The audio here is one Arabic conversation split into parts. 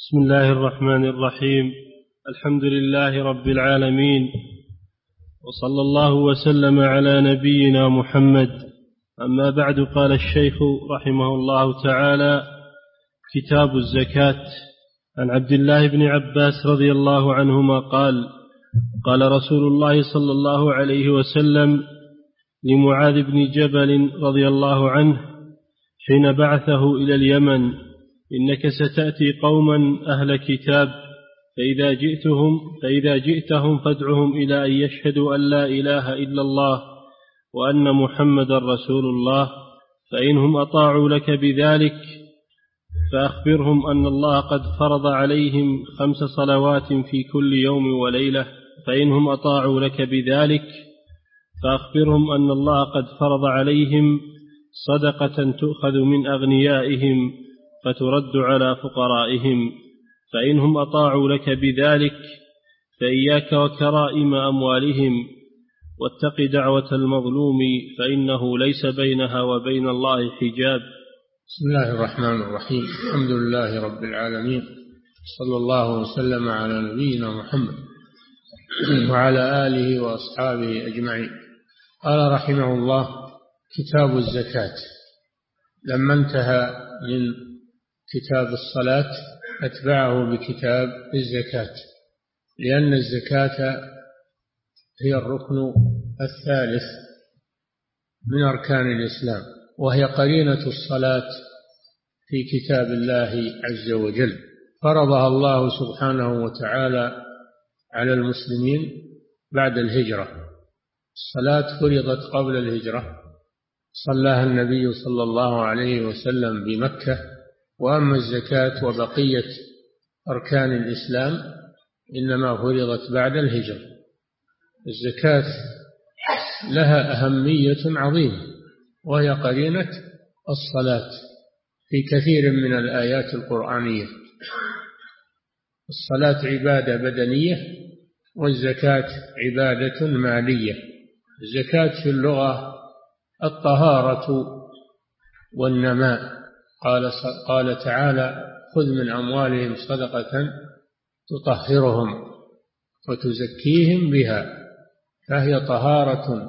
بسم الله الرحمن الرحيم. الحمد لله رب العالمين، وصلى الله وسلم على نبينا محمد. أما بعد، قال الشيخ رحمه الله تعالى: كتاب الزكاة. عن عبد الله بن عباس رضي الله عنهما قال: قال رسول الله صلى الله عليه وسلم لمعاذ بن جبل رضي الله عنه حين بعثه إلى اليمن: إنك ستأتي قوما أهل كتاب، فإذا جئتهم فادعهم إلى أن يشهدوا أن لا إله إلا الله وأن محمدا رسول الله، فإنهم أطاعوا لك بذلك فأخبرهم أن الله قد فرض عليهم 5 صلوات في كل يوم وليلة. فإنهم أطاعوا لك بذلك فأخبرهم أن الله قد فرض عليهم صدقة تؤخذ من أغنيائهم فترد على فقرائهم. فإنهم أطاعوا لك بذلك فإياك وكرائم أموالهم، واتق دعوة المظلوم فإنه ليس بينها وبين الله حجاب. بسم الله الرحمن الرحيم. الحمد لله رب العالمين، صلى الله وسلم على نبينا محمد وعلى آله وأصحابه أجمعين. قال رحمه الله: كتاب الزكاة. لما انتهى من كتاب الصلاة أتبعه بكتاب الزكاة، لأن الزكاة هي الركن الثالث من أركان الإسلام، وهي قرينة الصلاة في كتاب الله عز وجل. فرضها الله سبحانه وتعالى على المسلمين بعد الهجرة. الصلاة فرضت قبل الهجرة، صلاها النبي صلى الله عليه وسلم بمكة. وأما الزكاة وبقية أركان الإسلام إنما فرضت بعد الهجرة. الزكاة لها أهمية عظيمة، وهي قرينة الصلاة في كثير من الآيات القرآنية. الصلاة عبادة بدنية، والزكاة عبادة مالية. الزكاة في اللغة الطهارة والنماء. قال تعالى: خذ من أموالهم صدقة تطهرهم وتزكيهم بها. فهي طهارة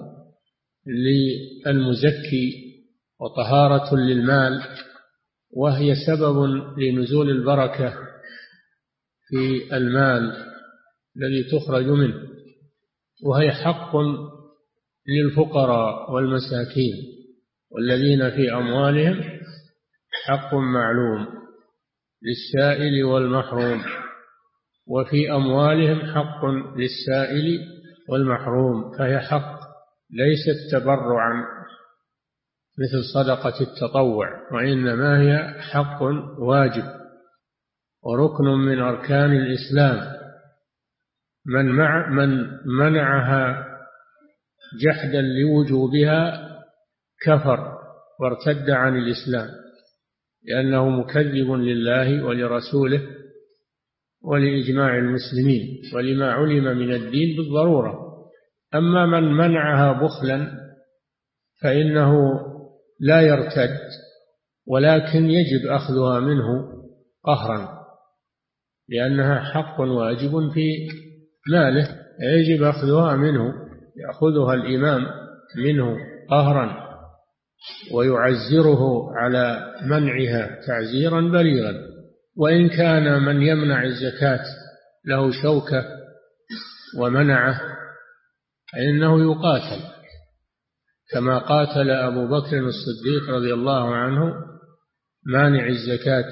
للمزكي وطهارة للمال، وهي سبب لنزول البركة في المال الذي تخرج منه، وهي حق للفقراء والمساكين، والذين في أموالهم حق معلوم للسائل والمحروم. وفي أموالهم حق للسائل والمحروم، فهي حق ليست تبرعا مثل صدقة التطوع، وإنما هي حق واجب وركن من أركان الإسلام. من منعها جحدا لوجوبها كفر وارتد عن الإسلام، لأنه مكذب لله ولرسوله ولإجماع المسلمين ولما علم من الدين بالضرورة. أما من منعها بخلا فإنه لا يرتد، ولكن يجب أخذها منه قهرا، لأنها حق واجب في ماله، يجب أخذها منه، يأخذها الإمام منه قهرا ويعزره على منعها تعزيرا بليغا. وإن كان من يمنع الزكاة له شوكة ومنعه فإنه يقاتل، كما قاتل أبو بكر الصديق رضي الله عنه مانع الزكاة،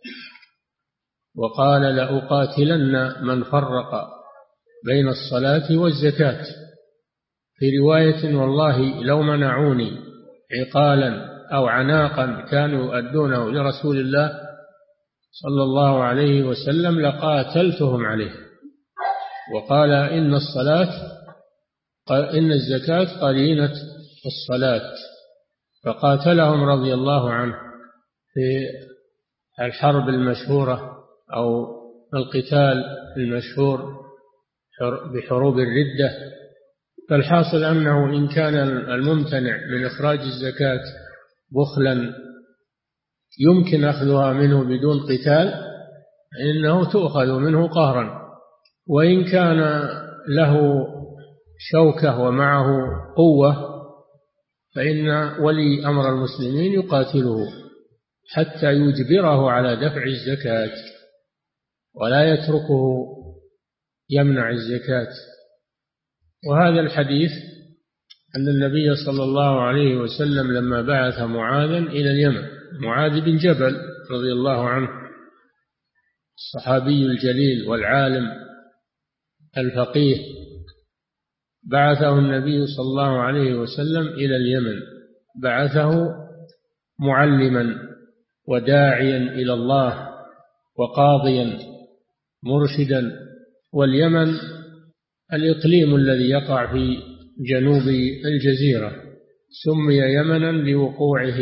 وقال: لأقاتلن من فرق بين الصلاة والزكاة. في رواية: والله لو منعوني عقالا أو عناقا كانوا يؤدونه لرسول الله صلى الله عليه وسلم لقاتلتهم عليه. وقال: إن الزكاة قرينة الصلاة، فقاتلهم رضي الله عنه في الحرب المشهورة أو القتال المشهور بحروب الردة. فالحاصل أنه إن كان الممتنع من إخراج الزكاة بخلا يمكن أخذها منه بدون قتال، إنه تؤخذ منه قهرا، وإن كان له شوكة ومعه قوة فإن ولي أمر المسلمين يقاتله حتى يجبره على دفع الزكاة، ولا يتركه يمنع الزكاة. وهذا الحديث أن النبي صلى الله عليه وسلم لما بعث معاذا إلى اليمن، معاذ بن جبل رضي الله عنه الصحابي الجليل والعالم الفقيه، بعثه النبي صلى الله عليه وسلم إلى اليمن، بعثه معلما وداعيا إلى الله وقاضيا مرشدا. واليمن الإقليم الذي يقع في جنوب الجزيرة سمي يمنا لوقوعه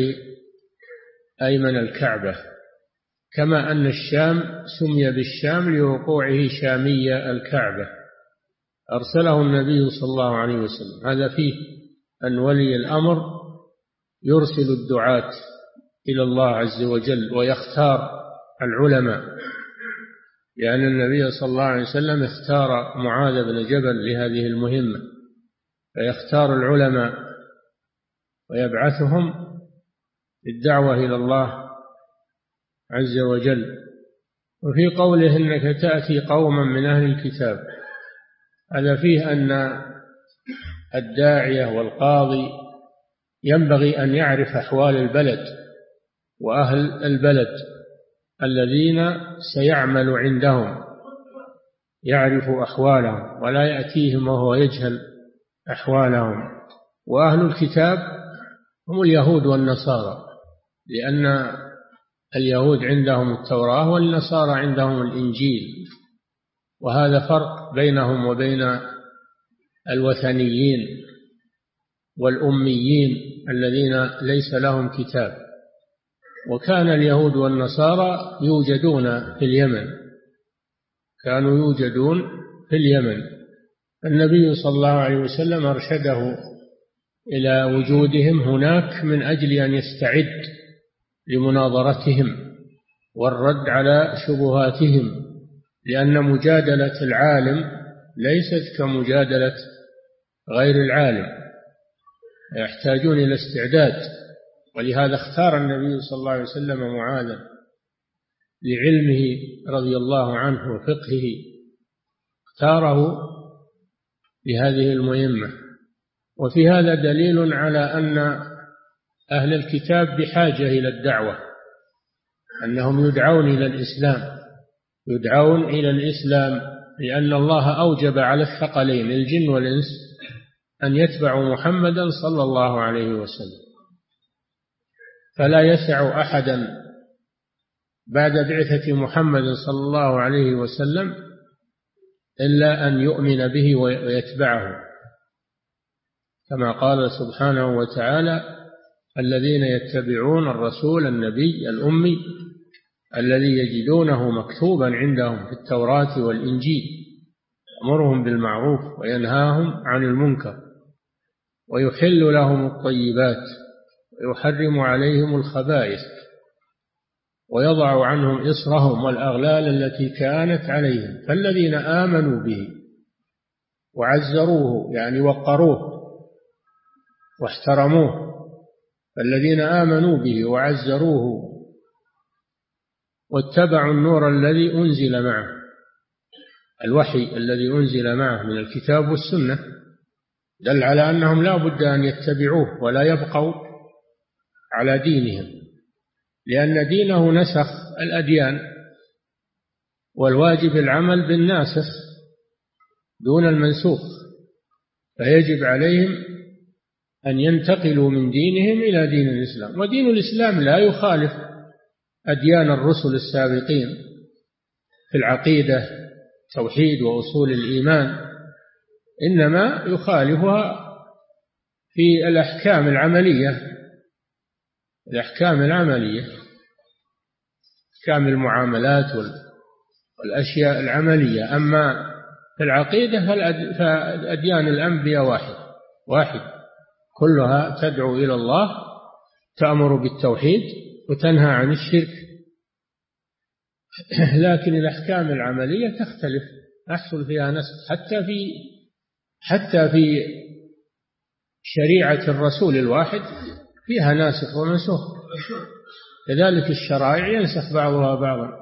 أيمن الكعبة، كما أن الشام سمي بالشام لوقوعه شامي الكعبة. أرسله النبي صلى الله عليه وسلم. هذا فيه أن ولي الأمر يرسل الدعاة إلى الله عز وجل ويختار العلماء، لأن النبي صلى الله عليه وسلم اختار معاذ بن جبل لهذه المهمة، فيختار العلماء ويبعثهم للدعوة إلى الله عز وجل. وفي قوله إنك تأتي قوما من أهل الكتاب، هذا فيه أن الداعية والقاضي ينبغي أن يعرف أحوال البلد وأهل البلد الذين سيعمل عندهم، يعرف أحوالهم ولا يأتيهم وهو يجهل أحوالهم. وأهل الكتاب هم اليهود والنصارى، لأن اليهود عندهم التوراة والنصارى عندهم الإنجيل، وهذا فرق بينهم وبين الوثنيين والأميين الذين ليس لهم كتاب. وكان اليهود والنصارى يوجدون في اليمن، كانوا يوجدون في اليمن. النبي صلى الله عليه وسلم أرشده إلى وجودهم هناك من أجل أن يستعد لمناظرتهم والرد على شبهاتهم، لأن مجادلة العالم ليست كمجادلة غير العالم، يحتاجون إلى استعداد. ولهذا اختار النبي صلى الله عليه وسلم معاذا لعلمه رضي الله عنه وفقهه، اختاره لهذه المهمة. وفي هذا دليل على أن أهل الكتاب بحاجة إلى الدعوة، أنهم يدعون إلى الإسلام، يدعون إلى الإسلام، لأن الله أوجب على الثقلين الجن والإنس أن يتبعوا محمدا صلى الله عليه وسلم، فلا يسع أحدا بعد بعثة محمد صلى الله عليه وسلم إلا أن يؤمن به ويتبعه، كما قال سبحانه وتعالى: الذين يتبعون الرسول النبي الأمي الذي يجدونه مكتوبا عندهم في التوراة والإنجيل يأمرهم بالمعروف وينهاهم عن المنكر ويحل لهم الطيبات ويحرم عليهم الخبائث ويضع عنهم إصرهم والأغلال التي كانت عليهم. فالذين آمنوا به وعزروه يعني وقروه واحترموه، فالذين آمنوا به وعزروه واتبعوا النور الذي أنزل معه، الوحي الذي أنزل معه من الكتاب والسنة، دل على أنهم لا بد أن يتبعوه ولا يبقوا على دينهم، لأن دينه نسخ الأديان، والواجب العمل بالناسخ دون المنسوخ، فيجب عليهم أن ينتقلوا من دينهم إلى دين الإسلام. ودين الإسلام لا يخالف أديان الرسل السابقين في العقيدة توحيد وأصول الإيمان، إنما يخالفها في الأحكام العملية، الأحكام العملية، أحكام المعاملات والأشياء العملية. أما في العقيدة فأديان الأنبياء واحد كلها تدعو إلى الله، تأمر بالتوحيد وتنهى عن الشرك. لكن الأحكام العملية تختلف، يحصل فيها نسخ حتى في شريعة الرسول الواحد فيها ناسخ ومنسوخ، كذلك الشرائع ينسخ بعضها بعضا،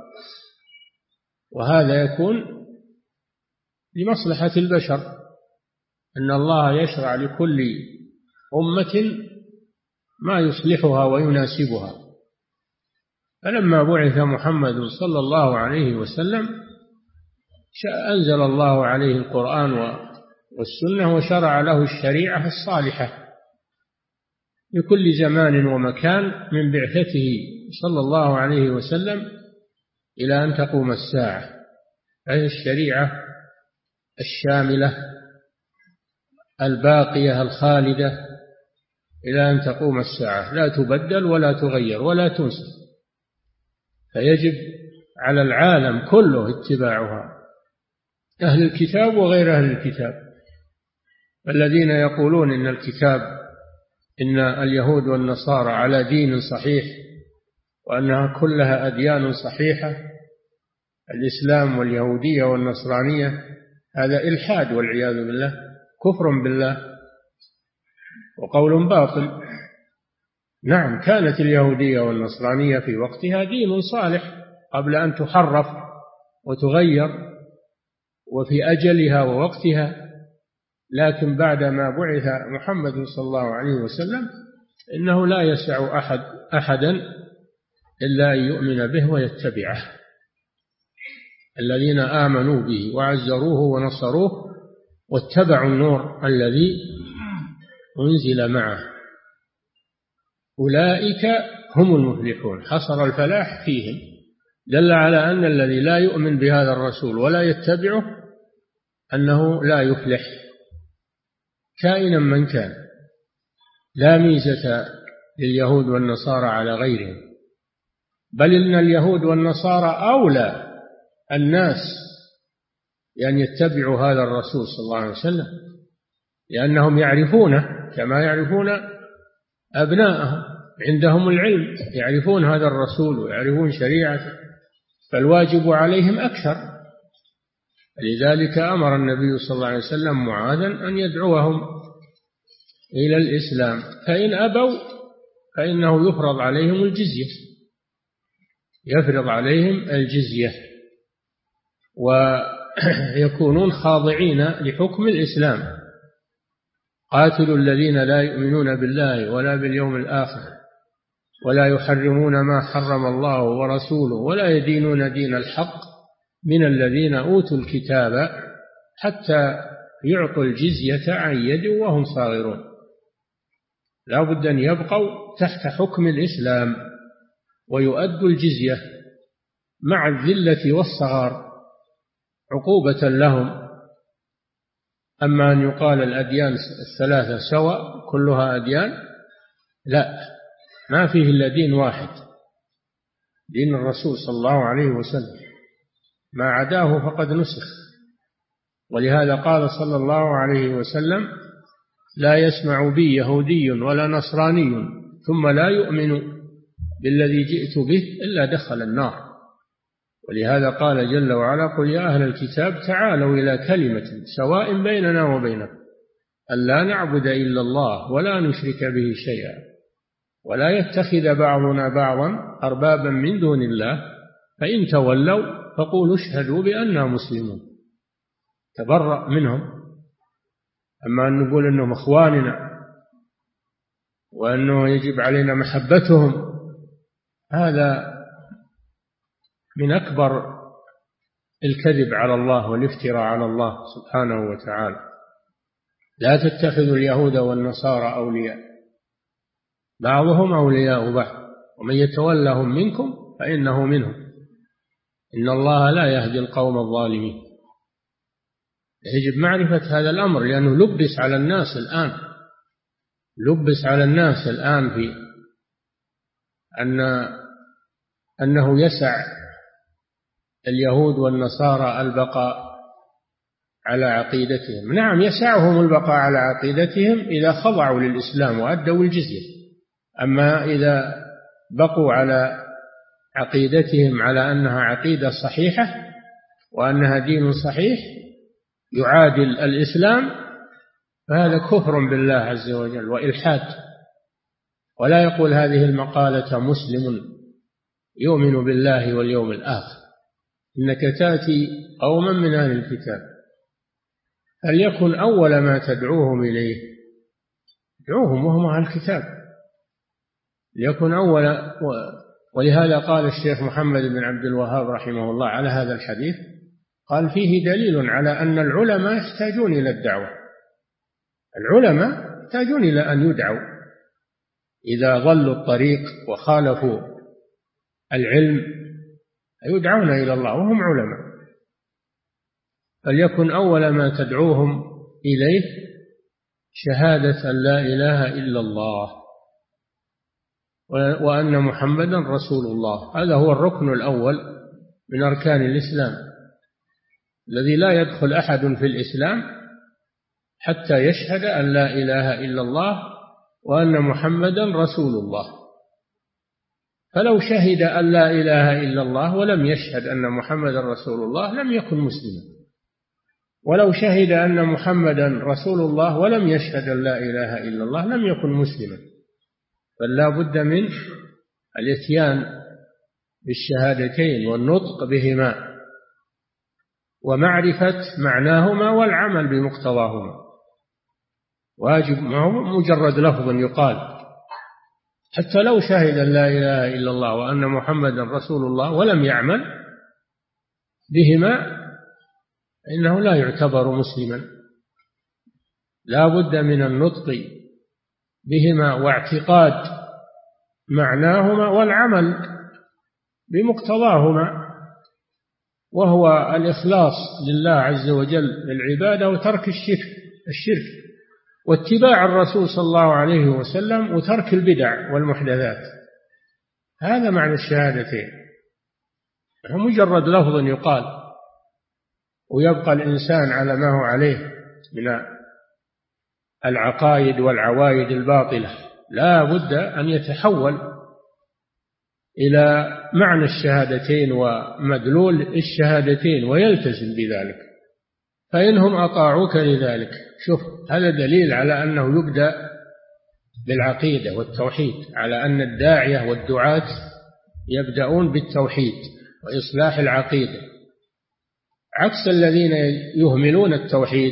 وهذا يكون لمصلحة البشر، أن الله يشرع لكل أمة ما يصلحها ويناسبها. فلما بعث محمد صلى الله عليه وسلم أنزل الله عليه القرآن والسنة وشرع له الشريعة الصالحة لكل زمان ومكان من بعثته صلى الله عليه وسلم إلى أن تقوم الساعة، هذه الشريعة الشاملة الباقية الخالدة إلى أن تقوم الساعة، لا تبدل ولا تغير ولا تنسخ، فيجب على العالم كله اتباعها، أهل الكتاب وغير أهل الكتاب. الذين يقولون إن اليهود والنصارى على دين صحيح وأنها كلها أديان صحيحة، الإسلام واليهودية والنصرانية، هذا إلحاد والعياذ بالله، كفر بالله وقول باطل. نعم، كانت اليهودية والنصرانية في وقتها دين صالح قبل أن تحرف وتغير وفي أجلها ووقتها، لكن بعدما بعث محمد صلى الله عليه وسلم إنه لا يسع أحدا إلا أن يؤمن به ويتبعه. الذين آمنوا به وعزروه ونصروه واتبعوا النور الذي أنزل معه أولئك هم المفلحون، حصر الفلاح فيهم، دل على أن الذي لا يؤمن بهذا الرسول ولا يتبعه أنه لا يفلح كائنا من كان. لا ميزة لليهود والنصارى على غيرهم، بل إن اليهود والنصارى أولى الناس بأن يتبعوا هذا الرسول صلى الله عليه وسلم، لأنهم يعرفونه كما يعرفون أبناءهم، عندهم العلم، يعرفون هذا الرسول ويعرفون شريعته، فالواجب عليهم أكثر. لذلك أمر النبي صلى الله عليه وسلم معاذا أن يدعوهم إلى الإسلام، فإن أبوا فإنه يفرض عليهم الجزية ويكونون خاضعين لحكم الإسلام. قاتلوا الذين لا يؤمنون بالله ولا باليوم الآخر ولا يحرمون ما حرم الله ورسوله ولا يدينون دين الحق من الذين أوتوا الكتاب حتى يعطوا الجزية عن يد وهم صاغرون. لا بد أن يبقوا تحت حكم الإسلام ويؤدوا الجزية مع الذلة والصغار عقوبة لهم. أما أن يقال الأديان الثلاثة سواء كلها أديان، لا، ما فيه إلا دين واحد، دين الرسول صلى الله عليه وسلم، ما عداه فقد نسخ. ولهذا قال صلى الله عليه وسلم: لا يسمع بي يهودي ولا نصراني ثم لا يؤمن بالذي جئت به إلا دخل النار. ولهذا قال جل وعلا: قل يا أهل الكتاب تعالوا إلى كلمة سواء بيننا وبينكم ألا نعبد إلا الله ولا نشرك به شيئا ولا يتخذ بعضنا بعضا أربابا من دون الله فإن تولوا فقولوا اشهدوا بأننا مسلمون. تبرأ منهم. أما أن نقول أنهم إخواننا وأنه يجب علينا محبتهم، هذا من أكبر الكذب على الله والافتراء على الله سبحانه وتعالى. لا تتخذوا اليهود والنصارى أولياء، بعضهم أولياء بعض ومن يتولهم منكم فإنه منهم إن الله لا يهدي القوم الظالمين. يجب معرفة هذا الأمر، لأنه لبس على الناس الآن في أنه يسع اليهود والنصارى البقاء على عقيدتهم. نعم، يسعهم البقاء على عقيدتهم إذا خضعوا للإسلام وأدوا الجزية. أما إذا بقوا عقيدتهم على أنها عقيدة صحيحة وأنها دين صحيح يعادل الإسلام، فهذا كفر بالله عز وجل وإلحاد. ولا يقول هذه المقالة مسلم يؤمن بالله واليوم الآخر، إنك تأتي قوما من أهل الكتاب، فليكن أول ما تدعوهم إليه، ادعوهم وهم أهل الكتاب، ليكن أول. ولهذا قال الشيخ محمد بن عبد الوهاب رحمه الله على هذا الحديث، قال فيه دليل على أن العلماء يحتاجون إلى الدعوة، العلماء يحتاجون إلى أن يدعوا إذا ضلوا الطريق وخالفوا العلم، يدعون إلى الله وهم علماء. فليكن أول ما تدعوهم إليه شهادة أن لا إله إلا الله وأن محمدا رسول الله. هذا هو الركن الأول من أركان الإسلام، الذي لا يدخل أحد في الإسلام حتى يشهد أن لا إله إلا الله وأن محمدا رسول الله. فلو شهد أن لا إله إلا الله ولم يشهد أن محمدا رسول الله لم يكن مسلما، ولو شهد أن محمدا رسول الله ولم يشهد أن لا إله إلا الله لم يكن مسلما. بل لا بد من الإتيان بالشهادتين والنطق بهما ومعرفة معناهما والعمل بمقتضاهما، واجب، ما هو مجرد لفظ يقال. حتى لو شهد أن لا إله إلا الله وأن محمدا رسول الله ولم يعمل بهما إنه لا يعتبر مسلما. لا بد من النطق بهما واعتقاد معناهما والعمل بمقتضاهما، وهو الإخلاص لله عز وجل للعبادة وترك الشرك واتباع الرسول صلى الله عليه وسلم وترك البدع والمحدثات. هذا معنى الشهادتين، مجرد لفظ يقال ويبقى الإنسان على ما هو عليه من العقائد والعوايد الباطلة. لا بد أن يتحول إلى معنى الشهادتين ومدلول الشهادتين ويلتزم بذلك، فإنهم أطاعوك لذلك. شوف، هذا دليل على أنه يبدأ بالعقيدة والتوحيد، على أن الداعية والدعاة يبدأون بالتوحيد وإصلاح العقيدة، عكس الذين يهملون التوحيد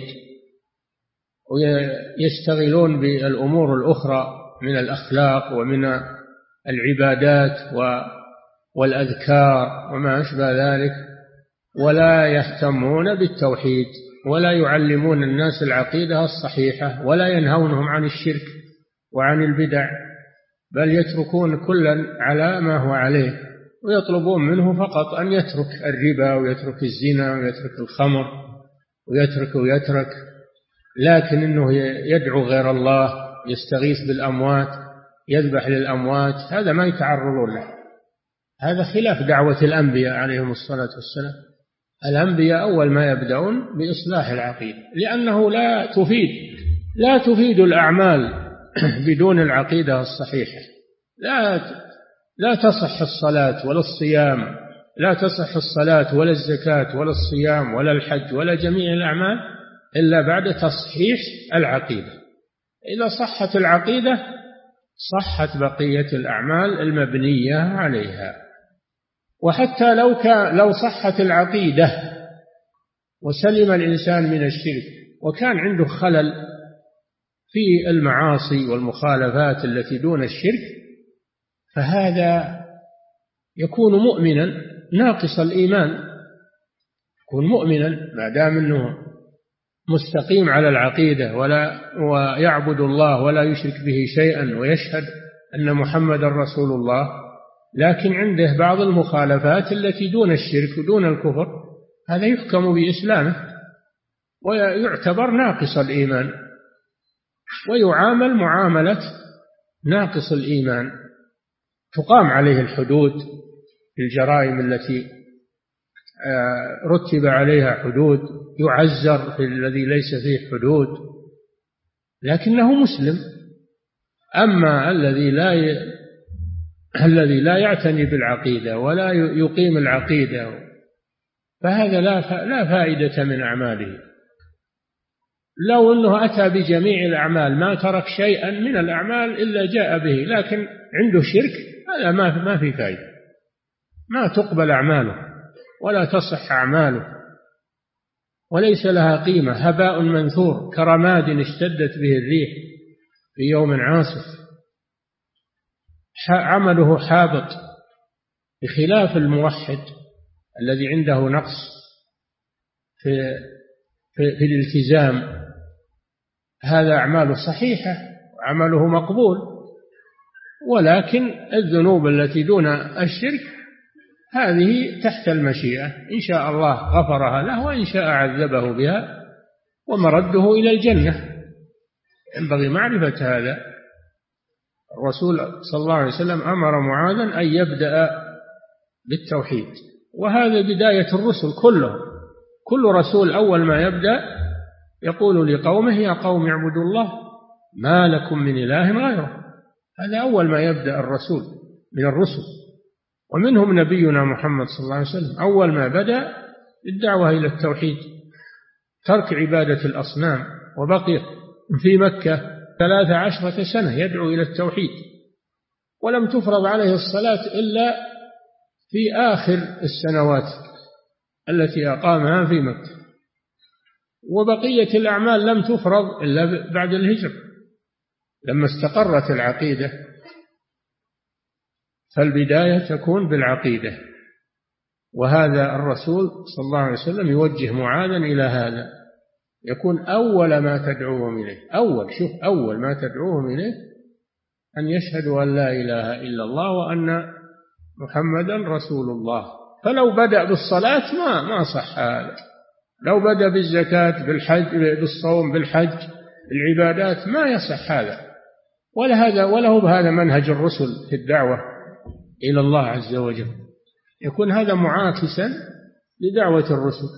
ويشتغلون بالأمور الأخرى من الأخلاق ومن العبادات والأذكار وما أشبه ذلك، ولا يهتمون بالتوحيد ولا يعلمون الناس العقيدة الصحيحة ولا ينهونهم عن الشرك وعن البدع، بل يتركون كلا على ما هو عليه ويطلبون منه فقط أن يترك الربا ويترك الزنا ويترك الخمر ويترك، لكن إنه يدعو غير الله، يستغيث بالأموات، يذبح للأموات، هذا ما يتعرضون له. هذا خلاف دعوة الأنبياء عليهم الصلاة والسلام. الأنبياء أول ما يبدأون بإصلاح العقيدة، لأنه لا تفيد الأعمال بدون العقيدة الصحيحة. لا تصح الصلاة ولا الصيام، لا تصح الصلاة ولا الزكاة ولا الصيام ولا الحج ولا جميع الأعمال إلا بعد تصحيح العقيدة. إذا صحت العقيدة صحت بقية الأعمال المبنية عليها. وحتى لو صحت العقيدة وسلم الإنسان من الشرك وكان عنده خلل في المعاصي والمخالفات التي دون الشرك، فهذا يكون مؤمنا ناقص الإيمان، يكون مؤمنا ما دام أنه مستقيم على العقيدة ويعبد الله ولا يشرك به شيئا ويشهد أن محمد رسول الله، لكن عنده بعض المخالفات التي دون الشرك ودون الكفر، هذا يحكم بإسلامه ويعتبر ناقص الإيمان ويعامل معاملة ناقص الإيمان، تقام عليه الحدود في الجرائم التي رتب عليها حدود، يعزر في الذي ليس فيه حدود، لكنه مسلم. أما الذي الذي لا يعتني بالعقيدة ولا يقيم العقيدة، فهذا لا فائدة من أعماله. لو أنه أتى بجميع الأعمال ما ترك شيئا من الأعمال إلا جاء به، لكن عنده شرك، هذا ما في فائدة، ما تقبل أعماله ولا تصح أعماله، وليس لها قيمة، هباء منثور كرماد اشتدت به الريح في يوم عاصف، عمله حابط، بخلاف الموحد الذي عنده نقص في الالتزام، هذا أعماله صحيحة وعمله مقبول، ولكن الذنوب التي دون الشرك هذه تحت المشيئة، إن شاء الله غفرها له وإن شاء عذبه بها ومرده إلى الجنة. ينبغي معرفة هذا. الرسول صلى الله عليه وسلم أمر معاذا أن يبدأ بالتوحيد، وهذا بداية الرسل كلهم. كل رسول أول ما يبدأ يقول لقومه يا قوم اعبدوا الله ما لكم من إله غيره. هذا أول ما يبدأ الرسول من الرسل، ومنهم نبينا محمد صلى الله عليه وسلم أول ما بدأ الدعوة إلى التوحيد، ترك عبادة الأصنام، وبقي في مكة 13 سنة يدعو إلى التوحيد، ولم تفرض عليه الصلاة إلا في آخر السنوات التي أقامها في مكة، وبقية الأعمال لم تفرض إلا بعد الهجرة لما استقرت العقيدة. فالبداية تكون بالعقيدة، وهذا الرسول صلى الله عليه وسلم يوجه معاذا إلى هذا، يكون أول ما تدعوهم إليه، أول ما تدعوهم إليه أن يشهدوا أن لا إله إلا الله وأن محمدا رسول الله. فلو بدأ بالصلاة ما صح هذا، لو بدأ بالزكاة بالحج بالصوم بالحج العبادات ما يصح هذا، ولا هو بهذا منهج الرسل في الدعوة إلى الله عز وجل، يكون هذا معاكسا لدعوة الرسل.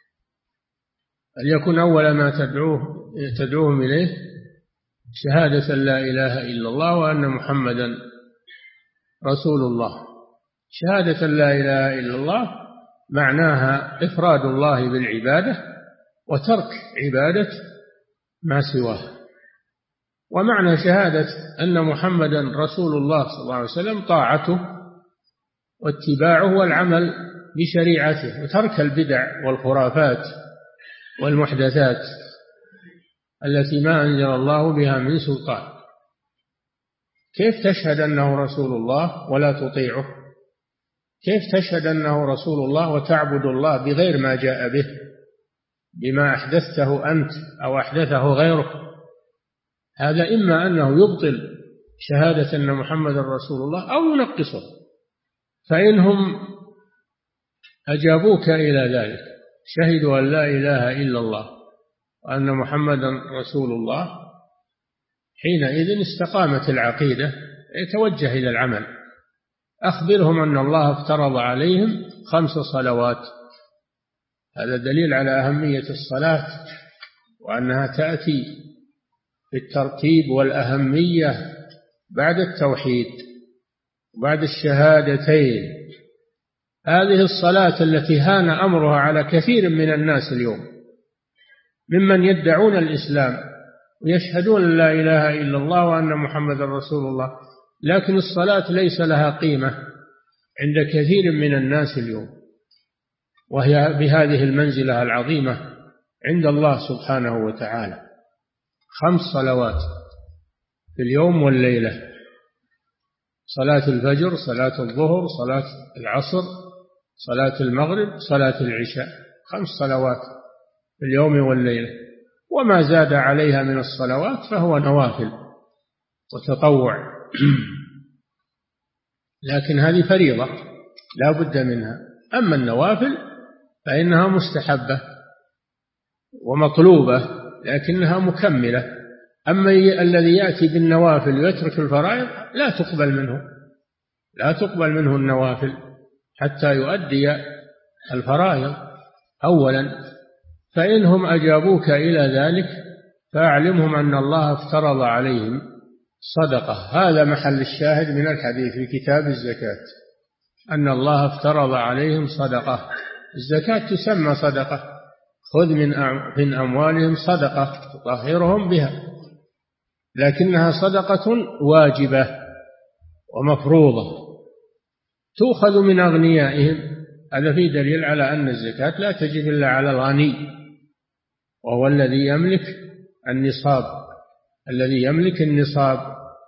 فليكن أول ما تدعوهم إليه شهادة لا إله إلا الله وأن محمدا رسول الله. شهادة لا إله إلا الله معناها إفراد الله بالعبادة وترك عبادة ما سواه. ومعنى شهادة أن محمدا رسول الله صلى الله عليه وسلم طاعته واتباعه والعمل بشريعته، وترك البدع والخرافات والمحدثات التي ما أنزل الله بها من سلطان. كيف تشهد أنه رسول الله ولا تطيعه؟ كيف تشهد أنه رسول الله وتعبد الله بغير ما جاء به، بما أحدثته أنت أو أحدثه غيرك؟ هذا إما أنه يبطل شهادة أن محمد رسول الله أو ينقصه. فإنهم أجابوك إلى ذلك، شهدوا أن لا إله إلا الله وأن محمدا رسول الله، حينئذ استقامت العقيدة، يتوجه إلى العمل. أخبرهم أن الله افترض عليهم 5 صلوات، هذا دليل على أهمية الصلاة وأنها تأتي بالترتيب والأهمية بعد التوحيد وبعد الشهادتين. هذه الصلاة التي هان أمرها على كثير من الناس اليوم ممن يدعون الإسلام ويشهدون لا إله إلا الله وأن محمد رسول الله، لكن الصلاة ليس لها قيمة عند كثير من الناس اليوم، وهي بهذه المنزلة العظيمة عند الله سبحانه وتعالى. 5 صلوات في اليوم والليلة: صلاة الفجر، صلاة الظهر، صلاة العصر، صلاة المغرب، صلاة العشاء. 5 صلوات في اليوم والليلة، وما زاد عليها من الصلوات فهو نوافل وتطوع. لكن هذه فريضة لا بد منها. أما النوافل فإنها مستحبة ومطلوبة لكنها مكملة. أما الذي يأتي بالنوافل ويترك الفرائض لا تقبل منه النوافل حتى يؤدي الفرائض أولا. فإنهم أجابوك إلى ذلك فأعلمهم أن الله افترض عليهم صدقة. هذا محل الشاهد من الحديث في كتاب الزكاة، أن الله افترض عليهم صدقة. الزكاة تسمى صدقة، خذ من أموالهم صدقة تطهرهم بها، لكنها صدقة واجبة ومفروضة تؤخذ من أغنيائهم. هذا فيه دليل على أن الزكاة لا تجب إلا على الغني، وهو الذي يملك النصاب، الذي يملك النصاب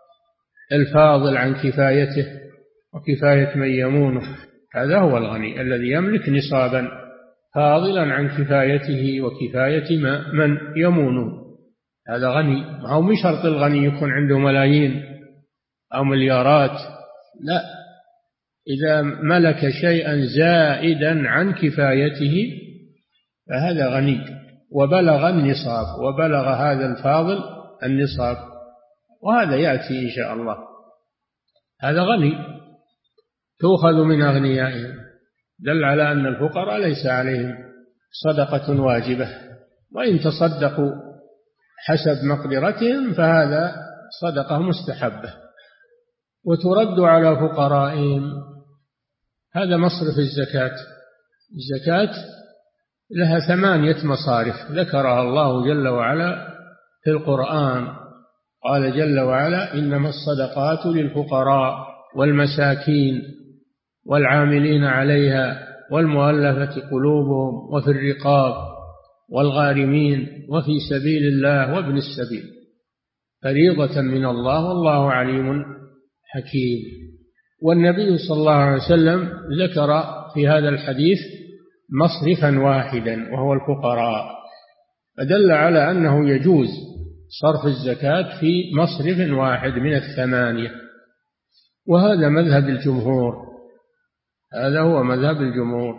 الفاضل عن كفايته وكفاية من يمونه. هذا هو الغني الذي يملك نصابا فاضلا عن كفايته وكفاية من يمونه، هذا غني. ما هو من شرط الغني يكون عنده ملايين أو مليارات، لا، إذا ملك شيئا زائدا عن كفايته فهذا غني وبلغ النصاب، وبلغ هذا الفاضل النصاب، وهذا يأتي إن شاء الله. هذا غني تؤخذ من أغنيائهم، دل على أن الفقراء ليس عليهم صدقة واجبة، وإن تصدقوا حسب مقدرتهم فهذا صدقة مستحبة وترد على فقرائهم. هذا مصرف الزكاة. الزكاة لها 8 مصارف ذكرها الله جل وعلا في القرآن. قال جل وعلا: إنما الصدقات للفقراء والمساكين والعاملين عليها والمؤلفة قلوبهم وفي الرقاب والغارمين وفي سبيل الله وابن السبيل فريضة من الله والله عليم حكيم. والنبي صلى الله عليه وسلم ذكر في هذا الحديث مصرفا واحدا وهو الفقراء، فدل على أنه يجوز صرف الزكاة في مصرف واحد من 8، وهذا مذهب الجمهور، هذا هو مذهب الجمهور.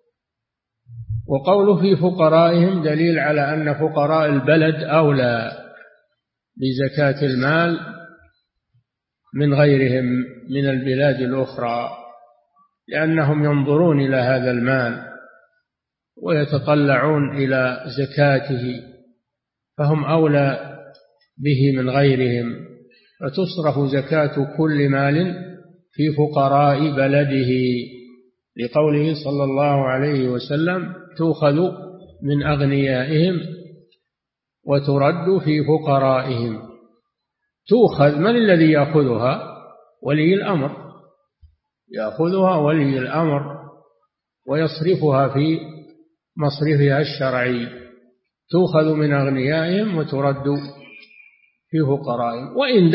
وقوله في فقرائهم دليل على أن فقراء البلد أولى بزكاة المال من غيرهم من البلاد الأخرى، لأنهم ينظرون إلى هذا المال ويتطلعون إلى زكاته، فهم أولى به من غيرهم، فتصرف زكاة كل مال في فقراء بلده، لقوله صلى الله عليه وسلم: تؤخذ من أغنيائهم وترد في فقرائهم. تؤخذ، من الذي يأخذها؟ ولي الأمر، يأخذها ولي الأمر ويصرفها في مصرفها الشرعي. تؤخذ من أغنيائهم وترد في فقرائهم، وإن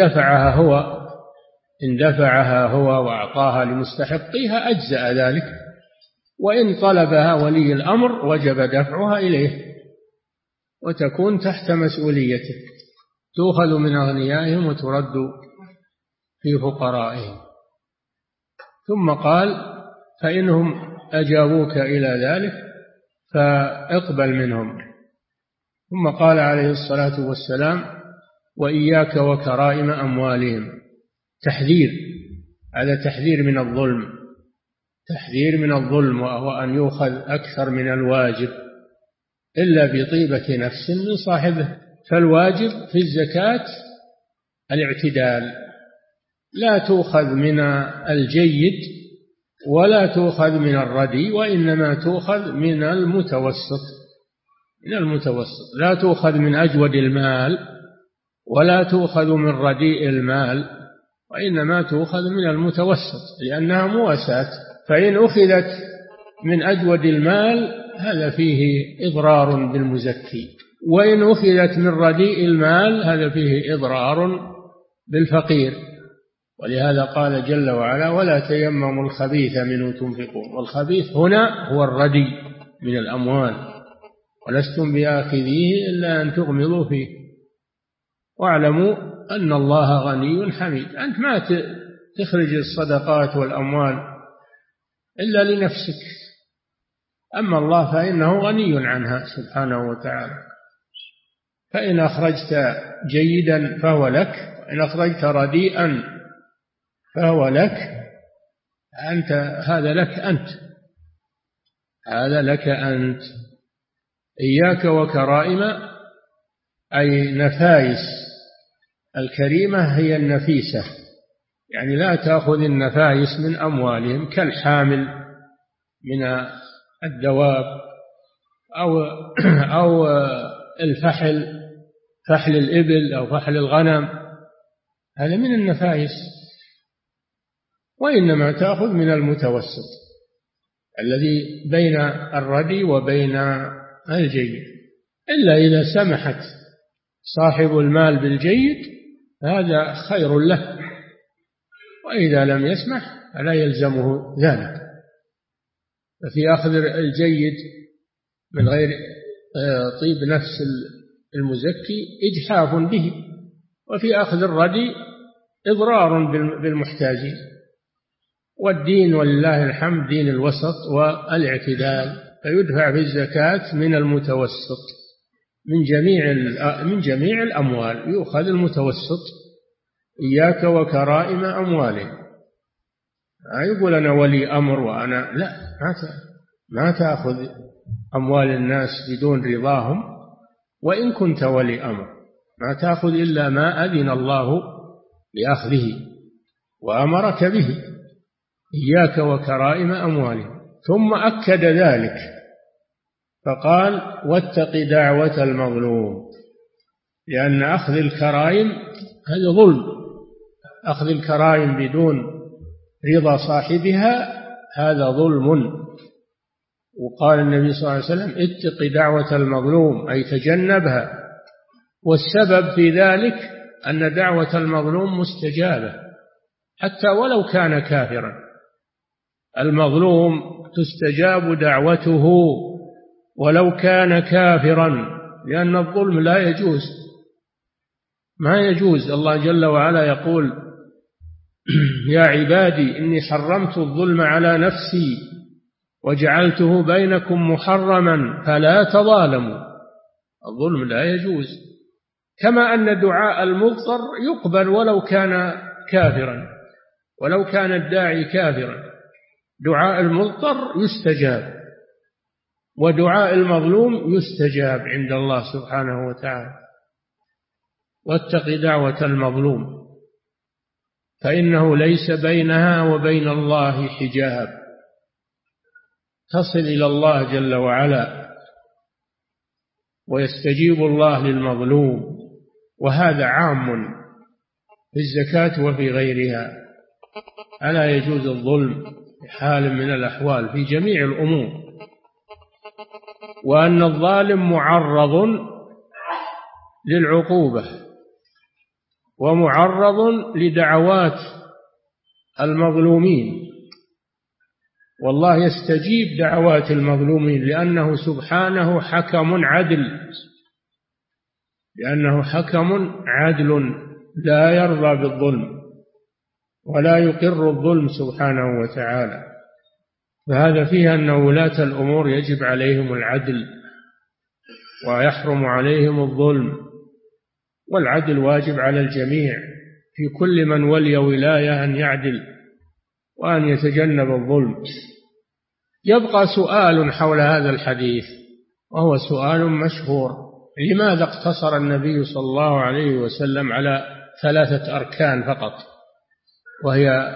دفعها هو وأعطاها لمستحقيها أجزأ ذلك، وإن طلبها ولي الأمر وجب دفعها إليه وتكون تحت مسؤوليته. تؤخذ من أغنيائهم وترد في فقرائهم. ثم قال: فإنهم أجابوك إلى ذلك فاقبل منهم. ثم قال عليه الصلاة والسلام: وإياك وكرائم أموالهم. تحذير، هذا تحذير من الظلم، تحذير من الظلم، وهو أن يؤخذ أكثر من الواجب إلا بطيبة نفس من صاحبه. فالواجب في الزكاة الاعتدال، لا تؤخذ من الجيد ولا تؤخذ من الردي، وإنما تؤخذ من المتوسط، من المتوسط. لا تؤخذ من أجود المال ولا تؤخذ من رديء المال، وإنما تؤخذ من المتوسط، لأنها مواساة. فإن أخذت من أجود المال هذا فيه إضرار بالمزكي، وإن أخذت من رديء المال هذا فيه إضرار بالفقير. ولهذا قال جل وعلا: ولا تيمموا الخبيث منه تنفقون. والخبيث هنا هو الردي من الأموال، ولستم بآخذيه إلا أن تغمضوا فيه. واعلموا أن الله غني حميد. أنت ما تخرج الصدقات والأموال إلا لنفسك، أما الله فإنه غني عنها سبحانه وتعالى. فإن أخرجت جيدا فهو لك، وإن أخرجت رديئا فهو لك، أنت هذا لك أنت، هذا لك أنت. إياك وكرائم أي نفايس الكريمة هي النفيسة، يعني لا تأخذ النفائس من أموالهم كالحامل من الدواب أو الفحل، فحل الإبل أو فحل الغنم، هذا من النفائس. وإنما تأخذ من المتوسط الذي بين الردي وبين الجيد، إلا إذا سمحت صاحب المال بالجيد هذا خير له، وإذا لم يسمح فلا يلزمه ذلك. ففي أخذ الجيد من غير طيب نفس المزكي إجحاف به، وفي أخذ الردي إضرار بالمحتاجين. والدين ولله الحمد دين الوسط والاعتدال، فيدفع في الزكاة من المتوسط من جميع الأموال، يؤخذ المتوسط. إياك وكرائم أموالهم. يقول أنا ولي أمر وأنا لا، ما تأخذ أموال الناس بدون رضاهم، وإن كنت ولي أمر ما تأخذ إلا ما أذن الله بأخذه وأمرك به. إياك وكرائم أموالهم. ثم أكد ذلك فقال واتق دعوة المظلوم، لأن أخذ الكرائم هذا ظلم، أخذ الكرائم بدون رضا صاحبها هذا ظلم. وقال النبي صلى الله عليه وسلم اتق دعوة المظلوم، أي تجنبها. والسبب في ذلك أن دعوة المظلوم مستجابة حتى ولو كان كافرا، المظلوم تستجاب دعوته ولو كان كافرا، لأن الظلم لا يجوز، ما يجوز. الله جل وعلا يقول يا عبادي إني حرمت الظلم على نفسي وجعلته بينكم محرما فلا تظالموا. الظلم لا يجوز. كما أن دعاء المضطر يقبل ولو كان كافرا، ولو كان الداعي كافرا، دعاء المضطر يستجاب، ودعاء المظلوم يستجاب عند الله سبحانه وتعالى. واتق دعوة المظلوم فإنه ليس بينها وبين الله حجاب، تصل إلى الله جل وعلا ويستجيب الله للمظلوم. وهذا عام في الزكاة وفي غيرها، ألا يجوز الظلم في حال من الأحوال في جميع الأمور. وأن الظالم معرض للعقوبة ومعرض لدعوات المظلومين، والله يستجيب دعوات المظلومين لأنه سبحانه حكم عدل، لأنه حكم عدل لا يرضى بالظلم ولا يقر الظلم سبحانه وتعالى. فهذا فيه أن ولاة الأمور يجب عليهم العدل ويحرم عليهم الظلم، والعدل واجب على الجميع في كل من ولي ولاية أن يعدل وأن يتجنب الظلم. يبقى سؤال حول هذا الحديث، وهو سؤال مشهور: لماذا اقتصر النبي صلى الله عليه وسلم على 3 أركان فقط، وهي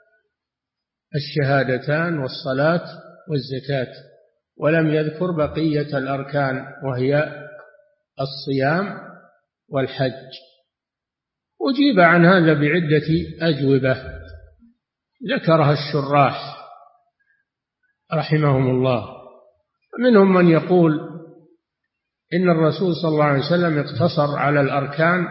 الشهادتان والصلاة والزكاة، ولم يذكر بقية الأركان وهي الصيام والحج؟ أجيب عن هذا بعدة أجوبة ذكرها الشراح رحمهم الله. منهم من يقول إن الرسول صلى الله عليه وسلم اقتصر على الأركان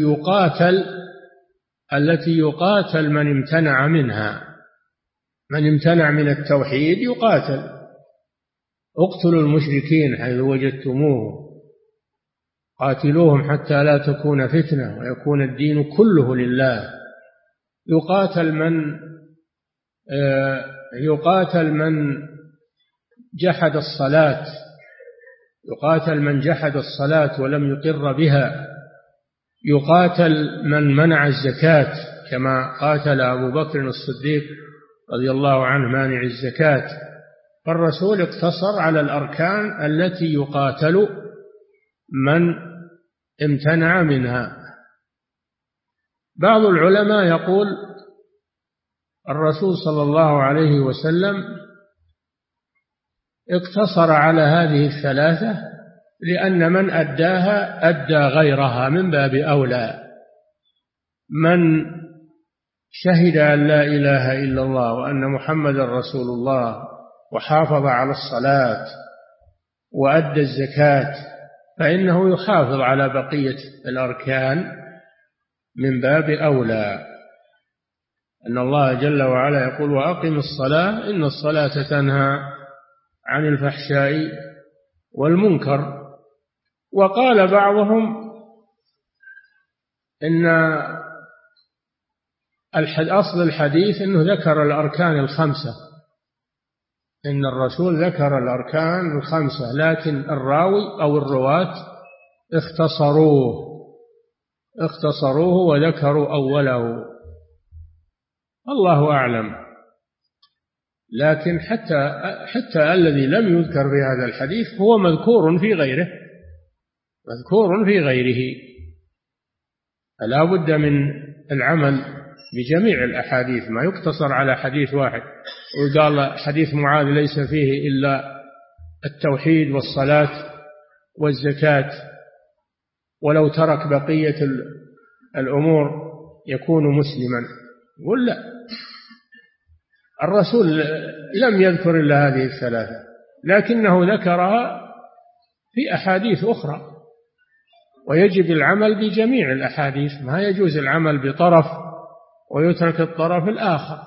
التي يقاتل من امتنع منها. من امتنع من التوحيد يقاتل. اقتلوا المشركين حيث وجدتموه قاتلوهم حتى لا تكون فتنة ويكون الدين كله لله. يقاتل من جحد الصلاة، يقاتل من جحد الصلاة ولم يقر بها، يقاتل من منع الزكاة كما قاتل أبو بكر الصديق رضي الله عنه مانع الزكاة. فالرسول اقتصر على الأركان التي يقاتل من امتنع منها. بعض العلماء يقول الرسول صلى الله عليه وسلم اقتصر على هذه الثلاثة لأن من أداها أدى غيرها من باب أولى. من شهد أن لا إله إلا الله وأن محمدا رسول الله وحافظ على الصلاة وأدى الزكاة فإنه يحافظ على بقية الأركان من باب أولى. أن الله جل وعلا يقول وأقم الصلاة إن الصلاة تنهى عن الفحشاء والمنكر. وقال بعضهم إن أصل الحديث أنه ذكر الأركان الخمسة، إن الرسول ذكر الأركان الخمسة، لكن الراوي أو الرواة اختصروه وذكروا أوله. الله أعلم. لكن حتى الذي لم يذكر في هذا الحديث هو مذكور في غيره، فلا بد من العمل بجميع الأحاديث، ما يقتصر على حديث واحد وقال حديث معاذ ليس فيه إلا التوحيد والصلاة والزكاة، ولو ترك بقية الأمور يكون مسلما. يقول لا، الرسول لم يذكر إلا هذه الثلاثة، لكنه ذكرها في أحاديث أخرى، ويجب العمل بجميع الأحاديث، ما يجوز العمل بطرف ويترك الطرف الآخر.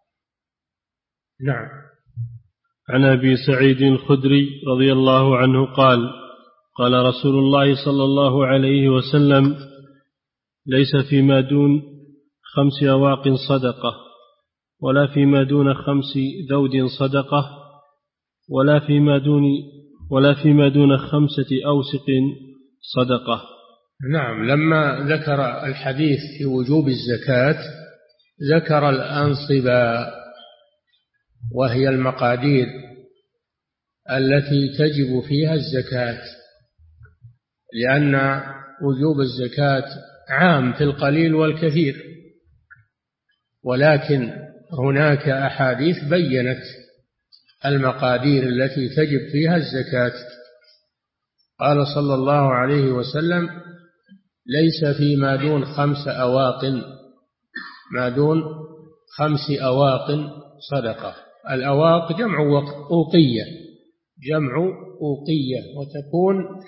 نعم. عن أبي سعيد الخدري رضي الله عنه قال قال رسول الله صلى الله عليه وسلم ليس فيما دون 5 أواق صدقة، ولا فيما دون 5 ذود صدقة، ولا فيما دون 5 أوسق صدقة. نعم. لما ذكر الحديث في وجوب الزكاة ذكر الأنصبة، وهي المقادير التي تجب فيها الزكاة، لأن وجوب الزكاة عام في القليل والكثير، ولكن هناك أحاديث بيّنت المقادير التي تجب فيها الزكاة. قال صلى الله عليه وسلم ليس فيما دون 5 أواق، ما دون 5 أواق صدقة. الأواق جمع أوقية، وتكون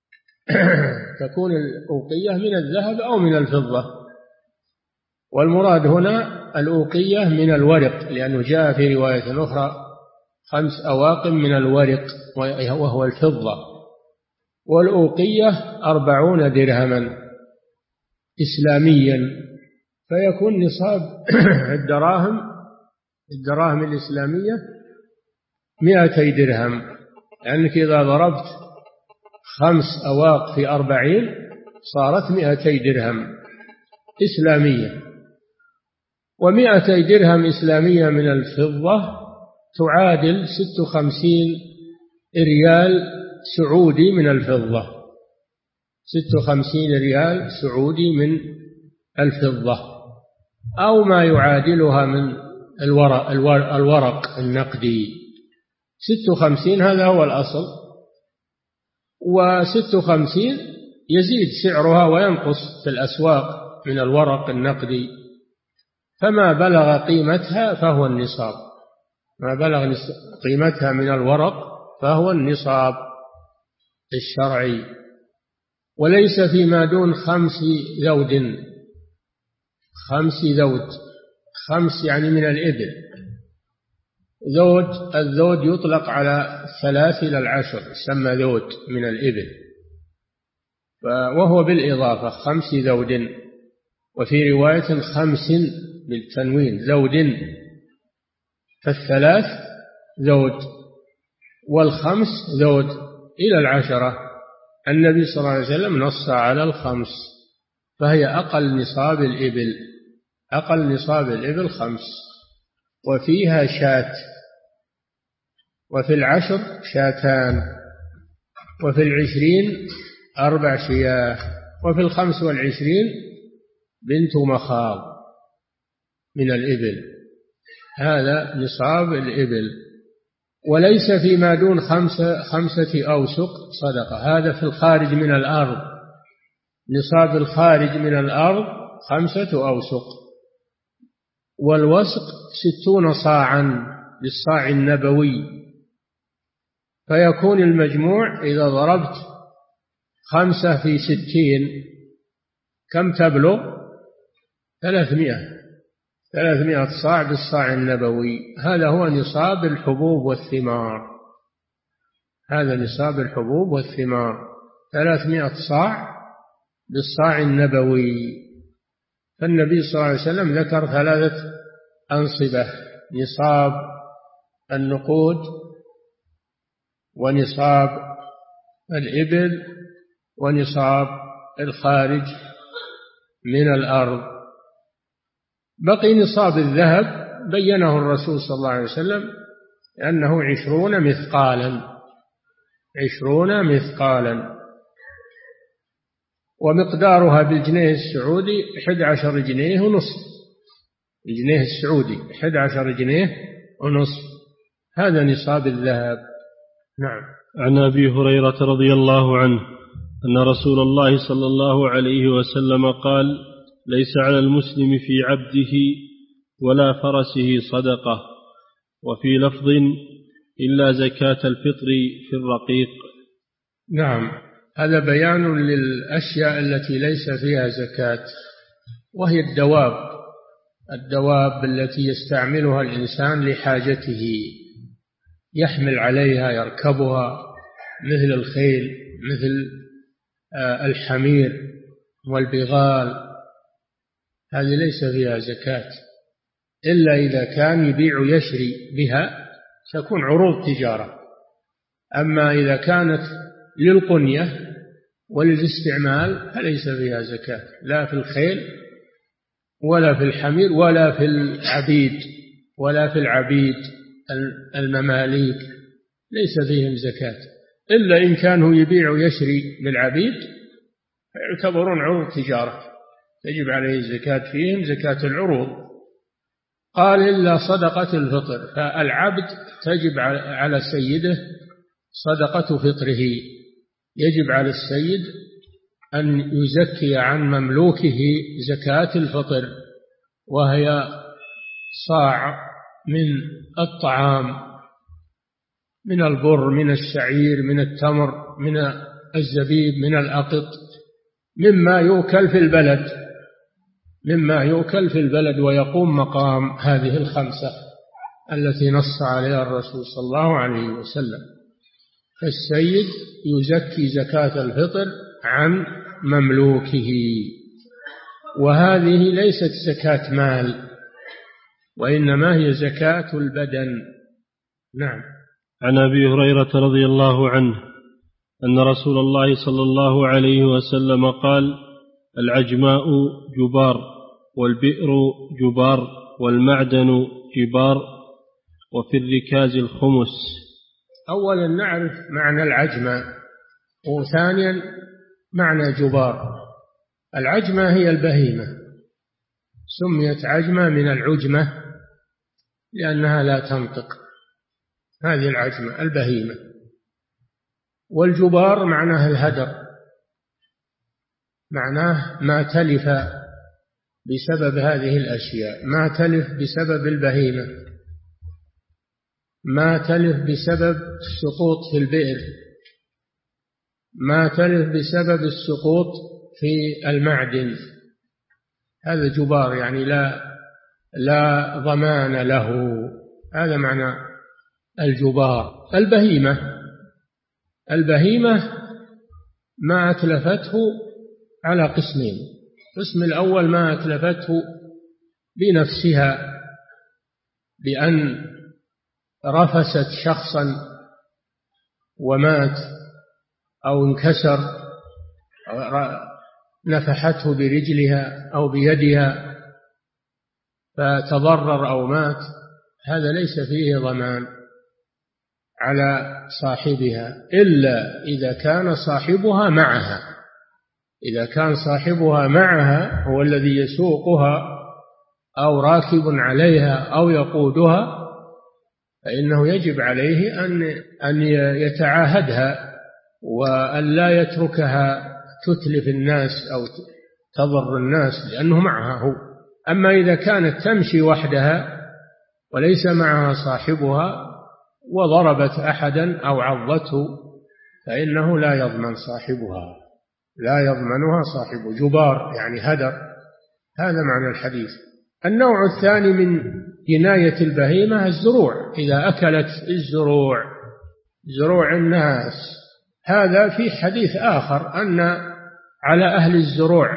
الأوقية من الذهب أو من الفضة، والمراد هنا الأوقية من الورق، لأنه جاء في رواية أخرى 5 أواق من الورق وهو الفضة، والأوقية 40 درهما إسلاميا، فيكون نصاب الدراهم الإسلامية 200 درهم، لأنك إذا ضربت 5 أواق في 40 صارت 200 درهم إسلامية. 200 درهم إسلامية من الفضة تعادل 56 ريال سعودي من الفضة، 56 ريال سعودي من الفضة، أو ما يعادلها من الورق النقدي. 56 هذا هو الأصل، و56 يزيد سعرها وينقص في الأسواق من الورق النقدي، فما بلغ قيمتها فهو النصاب، ما بلغ قيمتها من الورق فهو النصاب الشرعي. وليس فيما دون 5 ذود، 5 ذود، 5 يعني من الإبل. الذود يطلق على 3 إلى 10، يسمى ذود من الإبل، وهو بالإضافة 5 ذود، وفي رواية 5 بالتنوين ذود، فال3 ذود وال5 ذود إلى 10. النبي صلى الله عليه وسلم نص على 5، فهي أقل نصاب الإبل، أقل نصاب الإبل 5، وفيها شاة، وفي 10 شاتان، وفي 20 4 شياه، وفي 25 بنت مخاض من الإبل، هذا نصاب الإبل. وليس فيما دون 5 أوسق صدقة، هذا في الخارج من الأرض. نصاب الخارج من الأرض 5 أوسق، والوسق 60 صاعا بالصاع النبوي، فيكون المجموع إذا ضربت 5 في 60 كم تبلغ؟ 300 صاع بالصاع النبوي. هذا هو نصاب الحبوب والثمار، هذا نصاب الحبوب والثمار، 300 صاع بالصاع النبوي. فالنبي صلى الله عليه وسلم ذكر 3 أنصبة: نصاب النقود، ونصاب الإبل، ونصاب الخارج من الأرض. بقي نصاب الذهب، بينه الرسول صلى الله عليه وسلم أنه 20 مثقالا، 20 مثقالا، ومقدارها بالجنيه السعودي 11 جنيه ونصف، الجنيه السعودي 11 جنيه ونصف، هذا نصاب الذهب. نعم. عن أبي هريرة رضي الله عنه أن رسول الله صلى الله عليه وسلم قال: ليس على المسلم في عبده ولا فرسه صدقة، وفي لفظ: إلا زكاة الفطر في الرقيق. نعم، هذا بيان للأشياء التي ليس فيها زكاة، وهي الدواب التي يستعملها الإنسان لحاجته، يحمل عليها يركبها، مثل الخيل، مثل الحمير والبغال، هذه ليس فيها زكاة إلا إذا كان يبيع ويشري بها، تكون عروض تجارة. أما إذا كانت للقنية وللاستعمال فليس فيها زكاة، لا في الخيل ولا في الحمير ولا في العبيد المماليك، ليس فيهم زكاة، إلا إن كانوا يبيع ويشري بالعبيد يعتبرون عروض تجارة تجب عليه الزكاة فيهم، زكاة العروض. قال: إلا صدقة الفطر، فالعبد تجب على سيده صدقة فطره، يجب على السيد أن يزكي عن مملوكه زكاة الفطر، وهي صاع من الطعام، من البر، من الشعير، من التمر، من الزبيب، من الأقط، مما يؤكل في البلد ويقوم مقام هذه 5 التي نص عليها الرسول صلى الله عليه وسلم. فالسيد يزكي زكاة الفطر عن مملوكه، وهذه ليست زكاة مال، وإنما هي زكاة البدن. نعم. عن أبي هريرة رضي الله عنه أن رسول الله صلى الله عليه وسلم قال: العجماء جبار، والبئر جبار، والمعدن جبار، وفي الركاز الخمس. أولا نعرف معنى العجمة، وثانيا معنى جبار. العجمة هي البهيمة، سميت عجمة من العجمة لأنها لا تنطق، هذه العجمة البهيمة. والجبار معناه الهدر، معناه ما تلف بسبب هذه الأشياء، ما تلف بسبب البهيمة، ما تلف بسبب السقوط في البئر، ما تلف بسبب السقوط في المعدن، هذا جبار، يعني لا ضمان له، هذا معنى الجبار. البهيمة ما أتلفته على قسمين: القسم الأول ما أتلفته بنفسها، بأن رفست شخصا ومات، أو انكسر، نفحته برجلها أو بيدها فتضرر أو مات، هذا ليس فيه ضمان على صاحبها إلا إذا كان صاحبها معها، إذا كان صاحبها معها هو الذي يسوقها أو راكب عليها أو يقودها، فإنه يجب عليه أن يتعاهدها وأن لا يتركها تتلف الناس أو تضر الناس لأنه معها هو. أما إذا كانت تمشي وحدها وليس معها صاحبها وضربت أحدا أو عضته فإنه لا يضمن صاحبها، لا يضمنها صاحب جبار يعني هدر. هذا معنى الحديث. النوع الثاني من جناية البهيمة الزروع، إذا أكلت الزروع زروع الناس. هذا في حديث آخر أن على أهل الزروع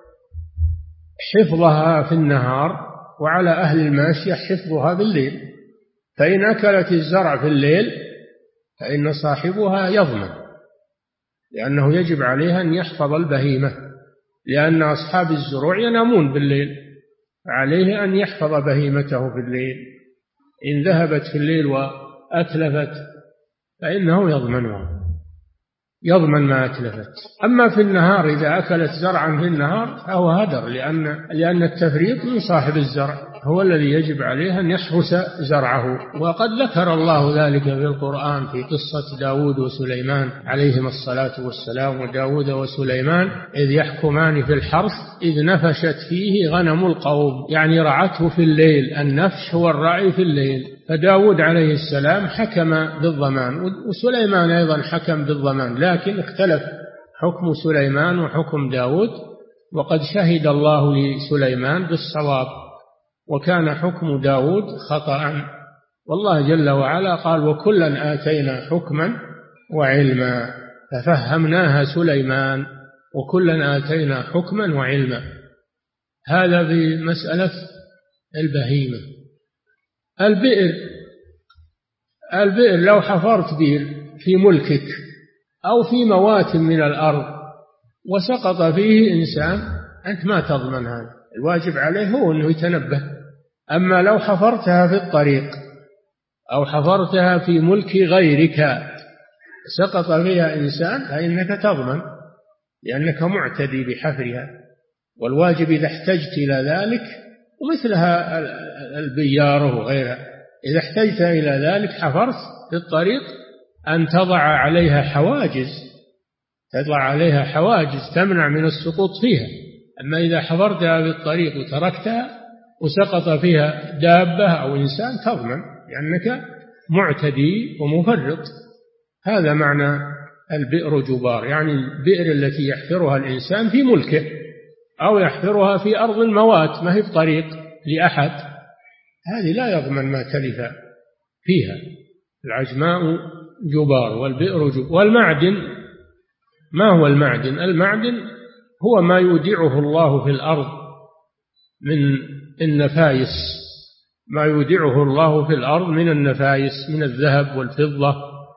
حفظها في النهار وعلى أهل الماشية حفظها بالليل، فإن أكلت الزرع في الليل فإن صاحبها يضمن، لأنه يجب عليها أن يحفظ البهيمة، لأن أصحاب الزروع ينامون بالليل، عليه أن يحفظ بهيمته في الليل. إن ذهبت في الليل وأتلفت فإنه يضمنها، يضمن ما أتلفت. أما في النهار إذا أكلت زرعا في النهار فهو هدر، لأن التفريط من صاحب الزرع، هو الذي يجب عليه أن يحرس زرعه. وقد ذكر الله ذلك في القرآن في قصة داود وسليمان عليهما الصلاة والسلام. وداود وسليمان إذ يحكمان في الحرث إذ نفشت فيه غنم القوم، يعني رعته في الليل، النفش هو الرعي في الليل. فداود عليه السلام حكم بالضمان، وسليمان أيضا حكم بالضمان، لكن اختلف حكم سليمان وحكم داود، وقد شهد الله لسليمان بالصواب وكان حكم داود خطأ. والله جل وعلا قال وكلا آتينا حكما وعلما، ففهمناها سليمان وكلا آتينا حكما وعلما. هذا بمسألة البهيمة. البئر لو حفرت بئر في ملكك أو في موات من الأرض وسقط فيه إنسان أنت ما تضمن، هذا الواجب عليه هو أنه يتنبه. أما لو حفرتها في الطريق أو حفرتها في ملك غيرك سقط فيها إنسان فإنك تضمن، لأنك معتدي بحفرها. والواجب إذا احتجت إلى ذلك، ومثلها البيارة وغيرها، إذا احتجت إلى ذلك حفرت في الطريق أن تضع عليها حواجز تمنع من السقوط فيها. أما إذا حفرتها في الطريق وتركتها وسقط فيها دابة أو إنسان تضمن، لأنك معتدي ومفرط. هذا معنى البئر جبار، يعني البئر التي يحفرها الإنسان في ملكه أو يحفرها في أرض الموات ما هي في طريق لأحد، هذه لا يضمن ما تلف فيها. العجماء جبار والبئر جبار. والمعدن، ما هو المعدن؟ المعدن هو ما يودعه الله في الأرض من النفايس، ما يودعه الله في الأرض من النفايس، من الذهب والفضة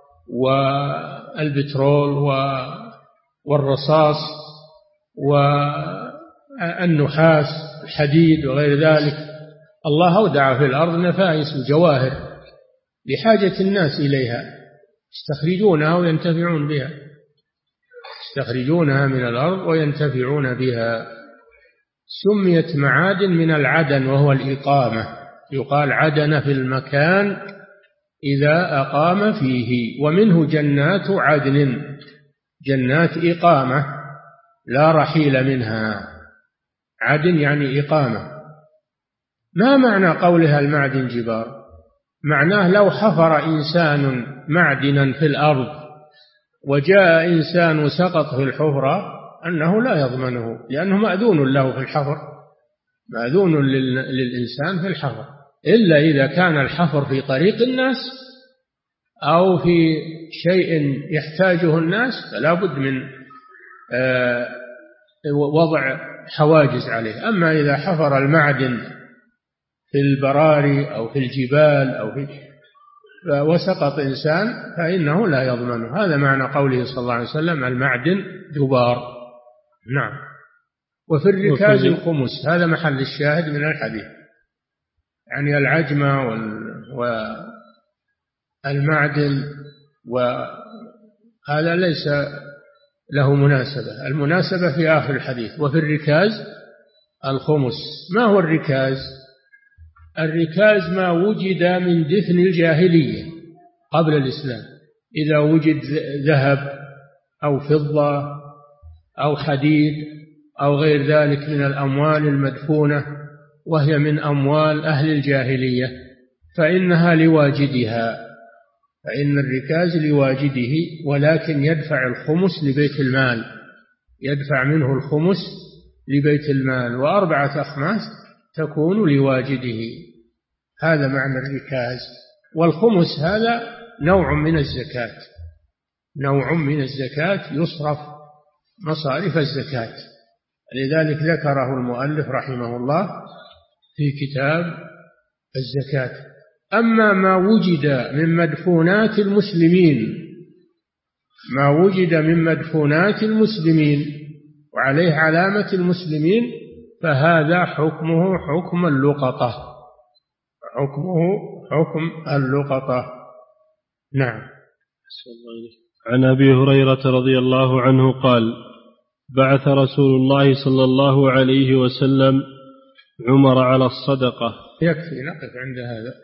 والبترول والرصاص والنحاس الحديد وغير ذلك. الله أودع في الأرض نفائس وجواهر لحاجة الناس إليها، يستخرجونها وينتفعون بها، يستخرجونها من الأرض وينتفعون بها. سميت معادن من العدن وهو الإقامة، يقال عدن في المكان إذا أقام فيه. ومنه جنات عدن، جنات إقامة لا رحيل منها، عدن يعني إقامة. ما معنى قولها المعدن جبار؟ معناه لو حفر إنسان معدنا في الأرض وجاء إنسان وسقط في الحفرة أنه لا يضمنه، لأنه مأذون له في الحفر، مأذون للإنسان في الحفر، إلا إذا كان الحفر في طريق الناس أو في شيء يحتاجه الناس فلا بد من وضع حواجز عليه. أما إذا حفر المعدن في البراري أو في الجبال وسقط إنسان فإنه لا يضمنه. هذا معنى قوله صلى الله عليه وسلم المعدن جبار. نعم. وفي الركاز الخمس، هذا محل الشاهد من الحديث، يعني العجمة والمعدن، وهذا ليس له مناسبة. المناسبة في آخر الحديث. وفي الركاز الخمس. ما هو الركاز؟ الركاز ما وجد من دفن الجاهلية قبل الإسلام، إذا وجد ذهب أو فضة أو حديد أو غير ذلك من الأموال المدفونة وهي من أموال أهل الجاهلية فإنها لواجدها، فإن الركاز لواجده، ولكن يدفع الخمس لبيت المال، يدفع منه الخمس لبيت المال، و4 أخماس تكون لواجده. هذا معنى الركاز. والخمس هذا نوع من الزكاة، نوع من الزكاة يصرف مصارف الزكاة، لذلك ذكره المؤلف رحمه الله في كتاب الزكاة. أما ما وجد من مدفونات المسلمين، ما وجد من مدفونات المسلمين وعليه علامة المسلمين فهذا حكمه حكم اللقطة، حكمه حكم اللقطة. نعم. عن أبي هريرة رضي الله عنه قال: بعث رسول الله صلى الله عليه وسلم عمر على الصدقة. يكفي نقف عند هذا.